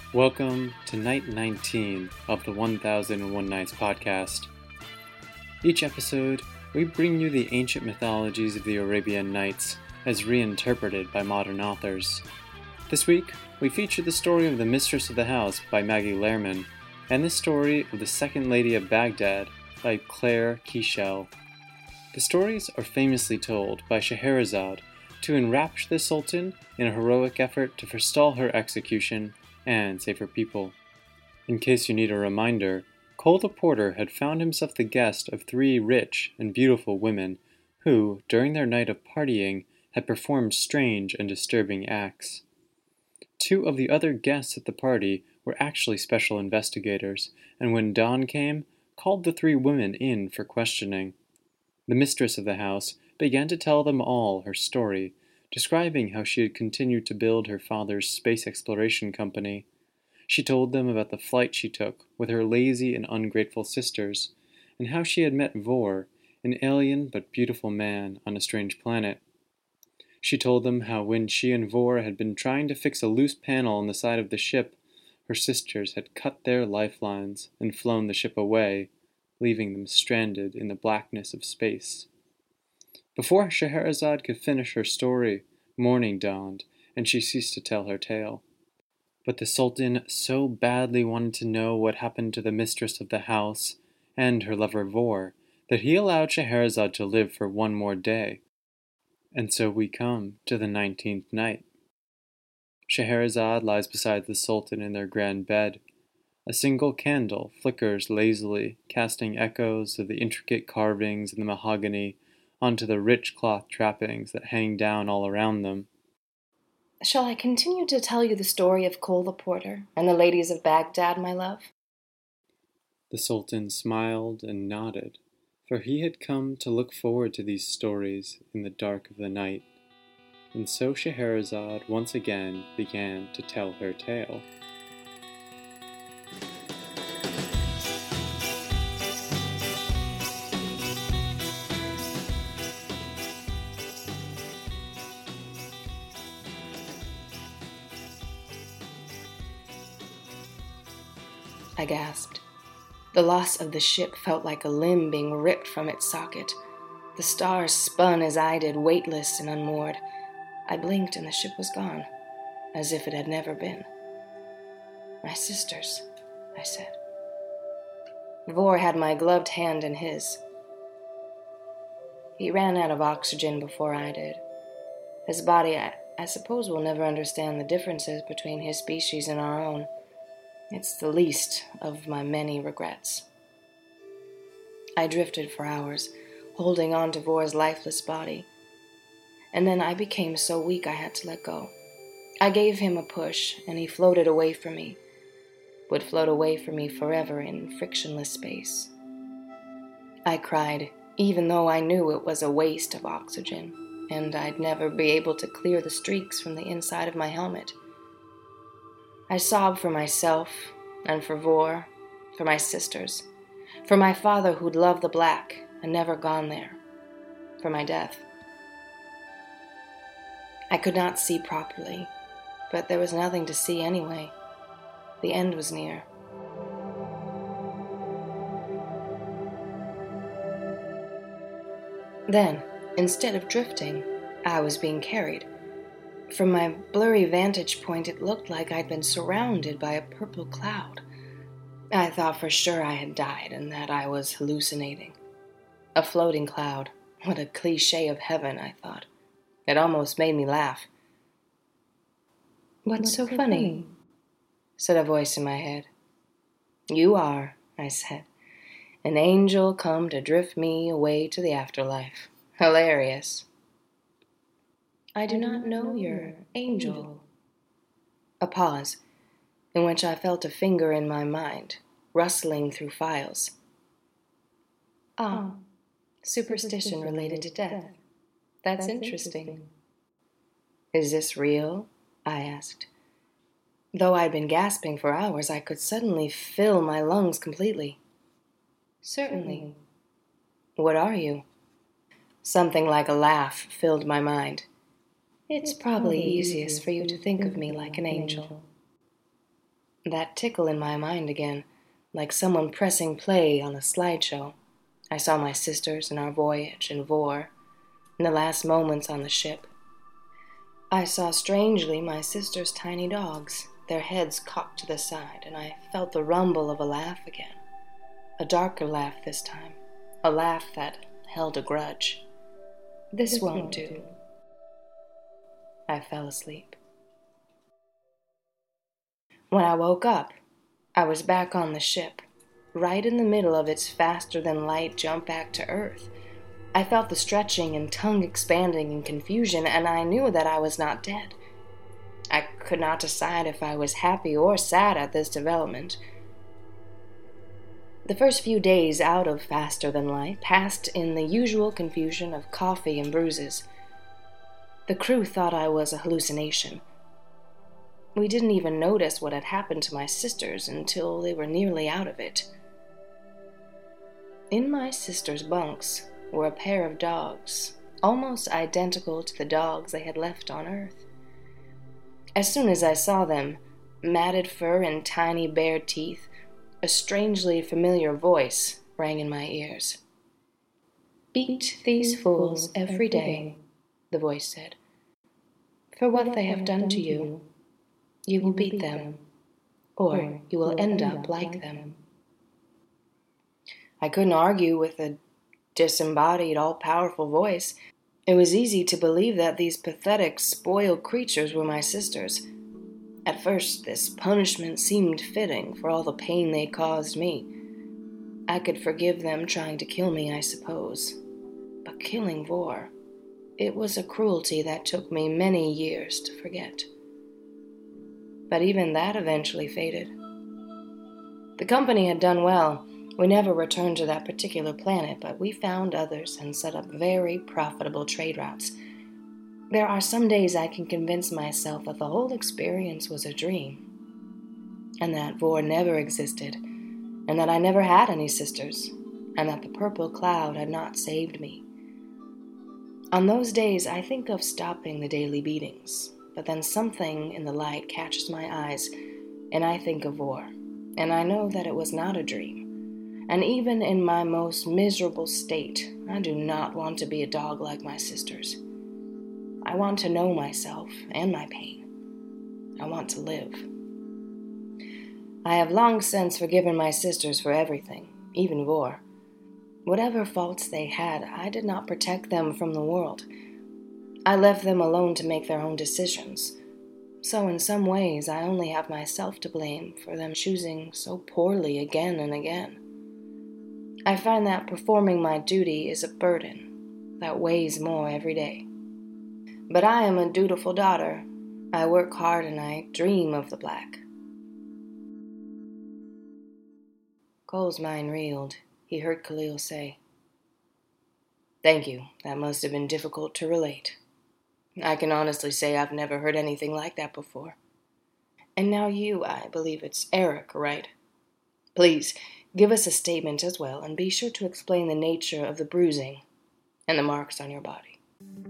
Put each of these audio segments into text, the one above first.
Welcome to Night 19 of the 1001 Nights podcast. Each episode, we bring you the ancient mythologies of the Arabian Nights as reinterpreted by modern authors. This week, we feature the story of the Mistress of the House by Maggie Lehrman, and the story of the Second Lady of Baghdad by Claire Kiechel. The stories are famously told by Scheherazade to enrapture the Sultan in a heroic effort to forestall her execution and save her people. In case you need a reminder, Cole the Porter had found himself the guest of three rich and beautiful women who, during their night of partying, had performed strange and disturbing acts. Two of the other guests at the party were actually special investigators, and when dawn came, called the three women in for questioning. The mistress of the house began to tell them all her story, describing how she had continued to build her father's space exploration company. She told them about the flight she took with her lazy and ungrateful sisters, and how she had met Vor, an alien but beautiful man on a strange planet. She told them how when she and Vor had been trying to fix a loose panel on the side of the ship, her sisters had cut their lifelines and flown the ship away, leaving them stranded in the blackness of space. Before Scheherazade could finish her story, morning dawned, and she ceased to tell her tale. But the Sultan so badly wanted to know what happened to the mistress of the house and her lover Vor that he allowed Scheherazade to live for one more day. And so we come to the 19th night. Scheherazade lies beside the Sultan in their grand bed. A single candle flickers lazily, casting echoes of the intricate carvings in the mahogany onto the rich cloth trappings that hang down all around them. Shall I continue to tell you the story of Cole the Porter and the ladies of Baghdad, my love? The Sultan smiled and nodded, for he had come to look forward to these stories in the dark of the night. And so Scheherazade once again began to tell her tale. I gasped. The loss of the ship felt like a limb being ripped from its socket. The stars spun as I did, weightless and unmoored. I blinked and the ship was gone, as if it had never been. My sisters, I said. Vor had my gloved hand in his. He ran out of oxygen before I did. His body, I suppose, will never understand the differences between his species and our own. It's the least of my many regrets. I drifted for hours, holding on to Vor's lifeless body. And then I became so weak I had to let go. I gave him a push, and he floated away from me. Would float away from me forever in frictionless space. I cried, even though I knew it was a waste of oxygen, and I'd never be able to clear the streaks from the inside of my helmet. I sobbed for myself, and for Vor, for my sisters, for my father who'd loved the black and never gone there, for my death. I could not see properly, but there was nothing to see anyway. The end was near. Then, instead of drifting, I was being carried. From my blurry vantage point, it looked like I'd been surrounded by a purple cloud. I thought for sure I had died and that I was hallucinating. A floating cloud. What a cliché of heaven, I thought. It almost made me laugh. What's so funny? Said a voice in my head. You are, I said. An angel come to drift me away to the afterlife. Hilarious. I do not know your angel. A pause, in which I felt a finger in my mind, rustling through files. Ah, superstition related to death. That's interesting. Is this real? I asked. Though I'd been gasping for hours, I could suddenly fill my lungs completely. Certainly. What are you? Something like a laugh filled my mind. It's probably easiest for you to think of me like an angel. That tickle in my mind again, like someone pressing play on a slideshow. I saw my sisters and our voyage and Vor, in the last moments on the ship. I saw strangely my sister's tiny dogs, their heads cocked to the side, and I felt the rumble of a laugh again. A darker laugh this time, a laugh that held a grudge. This won't do. I fell asleep. When I woke up, I was back on the ship, right in the middle of its faster-than-light jump back to Earth. I felt the stretching and tongue expanding in confusion, and I knew that I was not dead. I could not decide if I was happy or sad at this development. The first few days out of Faster Than Light passed in the usual confusion of coffee and bruises. The crew thought I was a hallucination. We didn't even notice what had happened to my sisters until they were nearly out of it. In my sisters' bunks were a pair of dogs, almost identical to the dogs they had left on Earth. As soon as I saw them, matted fur and tiny bared teeth, a strangely familiar voice rang in my ears. "Beat these fools every day," the voice said. "For what they have done to you, you will beat them, or you will end up like them." I couldn't argue with a disembodied, all-powerful voice. It was easy to believe that these pathetic, spoiled creatures were my sisters. At first, this punishment seemed fitting for all the pain they caused me. I could forgive them trying to kill me, I suppose. But killing Vor, it was a cruelty that took me many years to forget. But even that eventually faded. The company had done well. We never returned to that particular planet, but we found others and set up very profitable trade routes. There are some days I can convince myself that the whole experience was a dream, and that Vor never existed, and that I never had any sisters, and that the purple cloud had not saved me. On those days, I think of stopping the daily beatings, but then something in the light catches my eyes, and I think of Vor, and I know that it was not a dream. And even in my most miserable state, I do not want to be a dog like my sisters. I want to know myself and my pain. I want to live. I have long since forgiven my sisters for everything, even Vor. Whatever faults they had, I did not protect them from the world. I left them alone to make their own decisions. So in some ways, I only have myself to blame for them choosing so poorly again and again. I find that performing my duty is a burden that weighs more every day. But I am a dutiful daughter. I work hard and I dream of the black. Cole's mind reeled. He heard Khalil say, "Thank you. That must have been difficult to relate. I can honestly say I've never heard anything like that before. And now you, I believe it's Eric, right? Please, give us a statement as well, and be sure to explain the nature of the bruising and the marks on your body."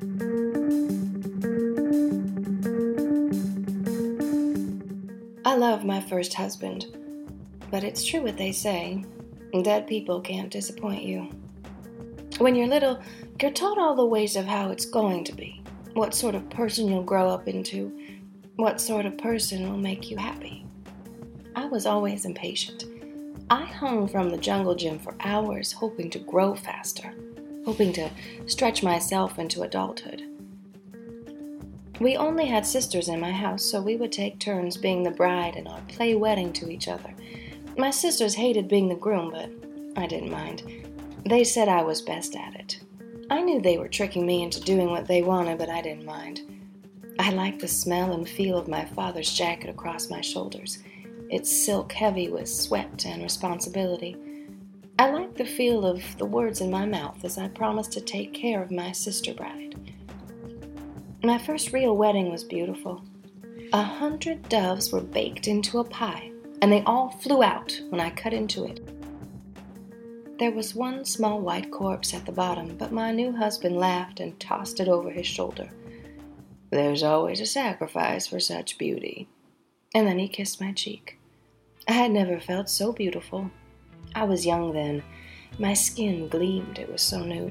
I love my first husband, but it's true what they say. Dead people can't disappoint you. When you're little, you're taught all the ways of how it's going to be, what sort of person you'll grow up into, what sort of person will make you happy. I was always impatient. I hung from the jungle gym for hours, hoping to grow faster, hoping to stretch myself into adulthood. We only had sisters in my house, so we would take turns being the bride and our play wedding to each other. My sisters hated being the groom, but I didn't mind. They said I was best at it. I knew they were tricking me into doing what they wanted, but I didn't mind. I liked the smell and feel of my father's jacket across my shoulders, its silk heavy with sweat and responsibility. I liked the feel of the words in my mouth as I promised to take care of my sister bride. My first real wedding was beautiful. 100 doves were baked into a pie, and they all flew out when I cut into it. There was one small white corpse at the bottom, but my new husband laughed and tossed it over his shoulder. "There's always a sacrifice for such beauty." And then he kissed my cheek. I had never felt so beautiful. I was young then. My skin gleamed, it was so nude.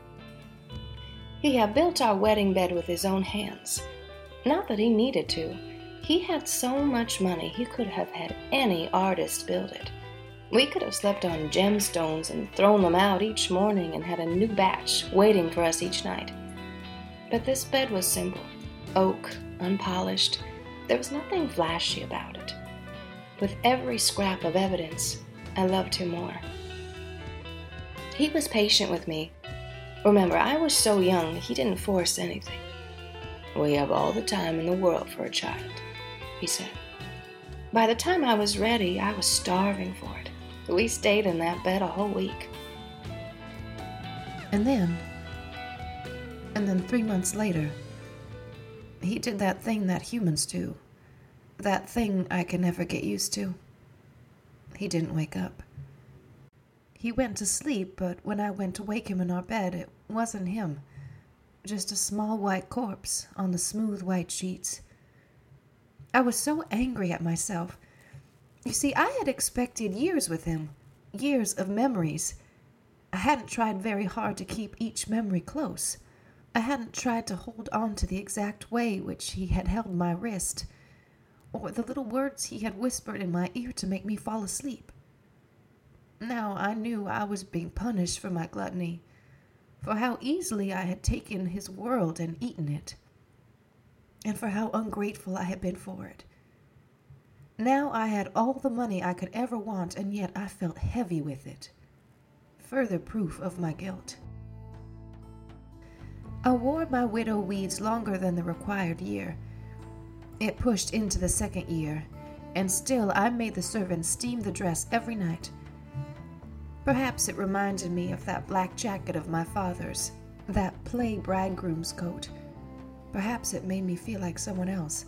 He had built our wedding bed with his own hands. Not that he needed to. He had so much money he could have had any artist build it. We could have slept on gemstones and thrown them out each morning and had a new batch waiting for us each night. But this bed was simple, oak, unpolished. There was nothing flashy about it. With every scrap of evidence, I loved him more. He was patient with me. Remember, I was so young, he didn't force anything. "We have all the time in the world for a child," he said. By the time I was ready, I was starving for it. We stayed in that bed a whole week. And then 3 months later, he did that thing that humans do. That thing I can never get used to. He didn't wake up. He went to sleep, but when I went to wake him in our bed, it wasn't him. Just a small white corpse on the smooth white sheets. I was so angry at myself. You see, I had expected years with him, years of memories. I hadn't tried very hard to keep each memory close. I hadn't tried to hold on to the exact way which he had held my wrist, or the little words he had whispered in my ear to make me fall asleep. Now I knew I was being punished for my gluttony, for how easily I had taken his world and eaten it, and for how ungrateful I had been for it. Now I had all the money I could ever want, and yet I felt heavy with it. Further proof of my guilt. I wore my widow weeds longer than the required year. It pushed into the second year, and still I made the servants steam the dress every night. Perhaps it reminded me of that black jacket of my father's, that play bridegroom's coat. Perhaps it made me feel like someone else.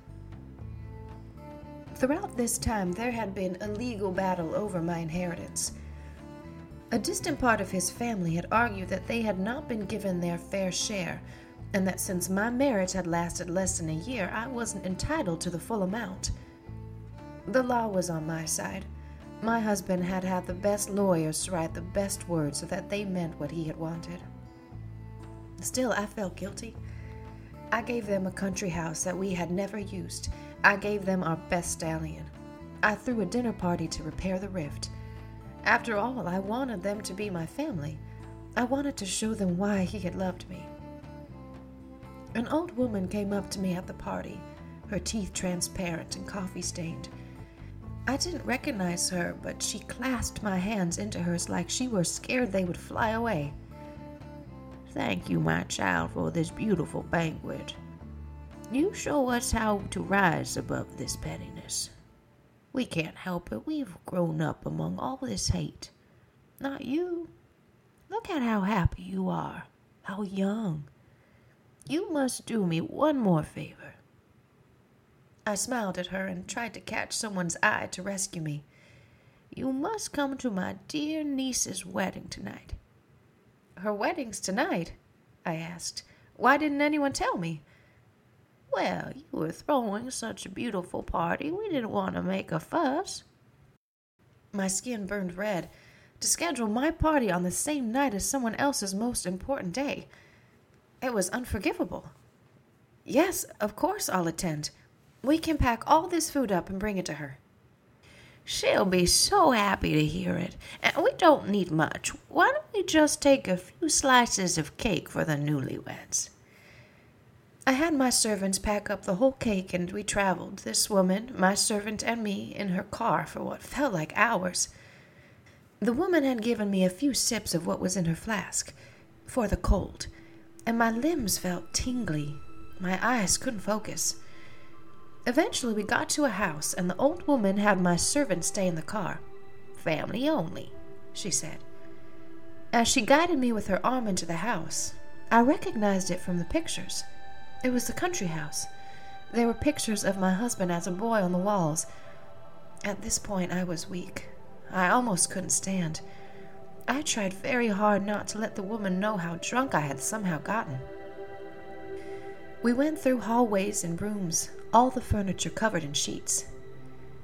Throughout this time, there had been a legal battle over my inheritance. A distant part of his family had argued that they had not been given their fair share, and that since my marriage had lasted less than a year, I wasn't entitled to the full amount. The law was on my side. My husband had had the best lawyers write the best words so that they meant what he had wanted. Still, I felt guilty. I gave them a country house that we had never used. I gave them our best stallion. I threw a dinner party to repair the rift. After all, I wanted them to be my family. I wanted to show them why he had loved me. An old woman came up to me at the party, her teeth transparent and coffee-stained. I didn't recognize her, but she clasped my hands into hers like she were scared they would fly away. "Thank you, my child, for this beautiful banquet. You show us how to rise above this pettiness. We can't help it. We've grown up among all this hate. Not you. Look at how happy you are, how young. You must do me one more favor." I smiled at her and tried to catch someone's eye to rescue me. "You must come to my dear niece's wedding tonight." "Her wedding's tonight?" I asked. "Why didn't anyone tell me?" "Well, you were throwing such a beautiful party, we didn't want to make a fuss." My skin burned red. To schedule my party on the same night as someone else's most important day. It was unforgivable. "Yes, of course I'll attend. We can pack all this food up and bring it to her." "She'll be so happy to hear it. And we don't need much. Why don't we just take a few slices of cake for the newlyweds?" I had my servants pack up the whole cake, and we traveled, this woman, my servant, and me, in her car for what felt like hours. The woman had given me a few sips of what was in her flask, for the cold, and my limbs felt tingly. My eyes couldn't focus. Eventually we got to a house, and the old woman had my servant stay in the car. "Family only," she said. As she guided me with her arm into the house, I recognized it from the pictures. It was the country house. There were pictures of my husband as a boy on the walls. At this point, I was weak. I almost couldn't stand. I tried very hard not to let the woman know how drunk I had somehow gotten. We went through hallways and rooms, all the furniture covered in sheets.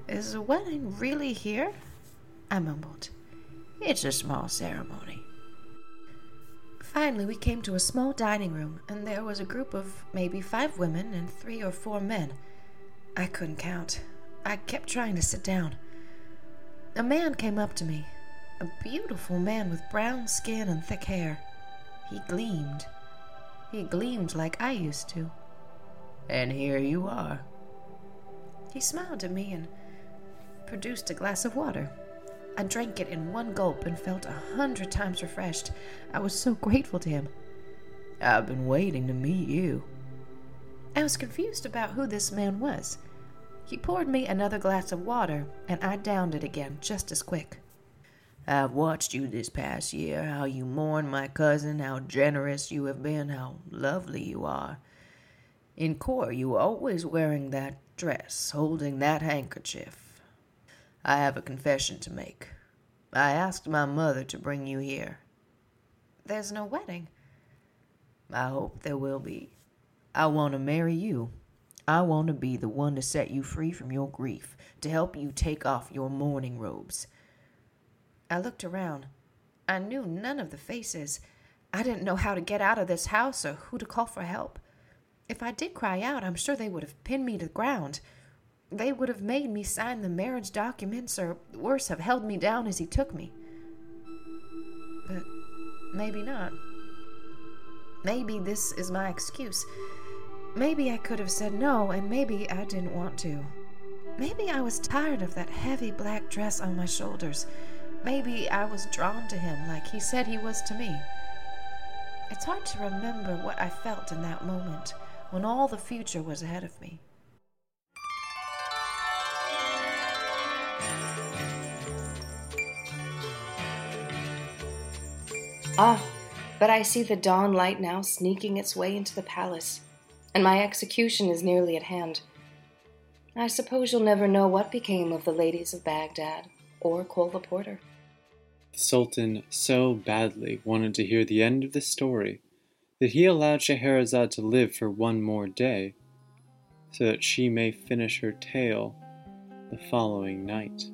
Is the wedding really here? I mumbled. It's a small ceremony. Finally, we came to a small dining room, and there was a group of maybe 5 women and 3 or 4 men. I couldn't count. I kept trying to sit down. A man came up to me, a beautiful man with brown skin and thick hair. He gleamed. He gleamed like I used to. And here you are. He smiled at me and produced a glass of water. I drank it in one gulp and felt 100 times refreshed. I was so grateful to him. I've been waiting to meet you. I was confused about who this man was. He poured me another glass of water, and I downed it again just as quick. I've watched you this past year, how you mourn my cousin, how generous you have been, how lovely you are. In court, you were always wearing that dress, holding that handkerchief. I have a confession to make. I asked my mother to bring you here. There's no wedding. I hope there will be. I want to marry you. I want to be the one to set you free from your grief, to help you take off your mourning robes. I looked around. I knew none of the faces. I didn't know how to get out of this house or who to call for help. If I did cry out, I'm sure they would have pinned me to the ground. They would have made me sign the marriage documents, or worse, have held me down as he took me. But maybe not. Maybe this is my excuse. Maybe I could have said no, and maybe I didn't want to. Maybe I was tired of that heavy black dress on my shoulders. Maybe I was drawn to him like he said he was to me. It's hard to remember what I felt in that moment, when all the future was ahead of me. Ah, but I see the dawn light now sneaking its way into the palace, and my execution is nearly at hand. I suppose you'll never know what became of the ladies of Baghdad, or Cole the Porter. The Sultan so badly wanted to hear the end of the story that he allowed Scheherazade to live for one more day, so that she may finish her tale the following night.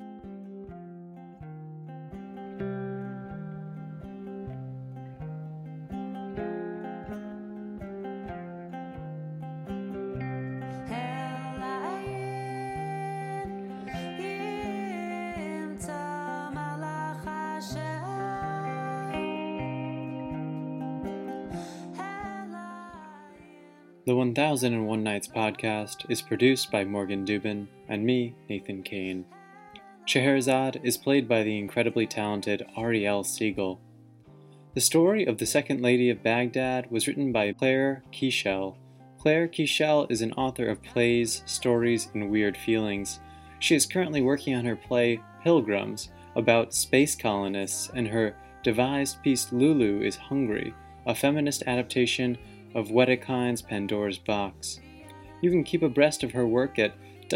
The 1001 Nights podcast is produced by Morgan Dubin and me, Nathan Kane. Scheherazade is played by the incredibly talented Ariel Siegel. The story of the Second Lady of Baghdad was written by Claire Keishel. Claire Keishel is an author of plays, stories, and weird feelings. She is currently working on her play Pilgrims, about space colonists, and her devised piece Lulu is Hungry, a feminist adaptation of Wedekind's Pandora's Box. You can keep abreast of her work at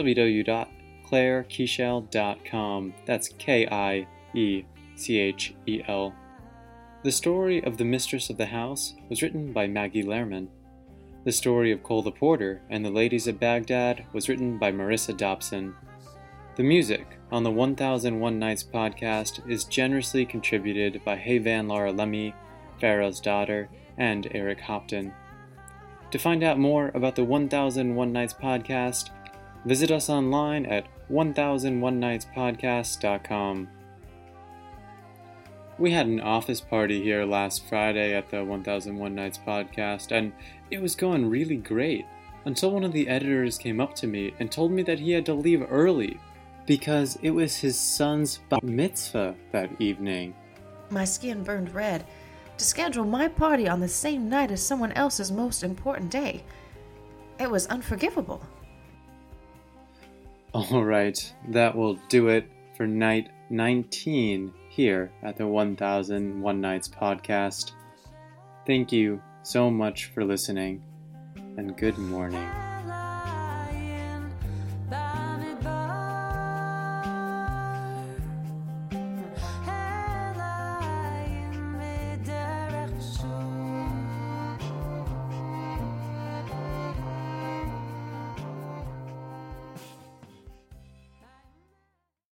www.clairekeishel.com. That's Kiechel. The story of The Mistress of the House was written by Maggie Lehrman. The story of Cole the Porter and the Ladies of Baghdad was written by Marissa Dobson. The music on the 1001 Nights podcast is generously contributed by Hey Van Laura Lemmy, Pharaoh's Daughter, and Eric Hopton. To find out more about the 1001 Nights podcast, visit us online at 1001nightspodcast.com. We had an office party here last Friday at the 1001 Nights podcast, and it was going really great, until one of the editors came up to me and told me that he had to leave early because it was his son's bar mitzvah that evening. My skin burned red. To schedule my party on the same night as someone else's most important day. It was unforgivable. Alright, that will do it for night 19 here at the 1001 Nights podcast. Thank you so much for listening, and good morning.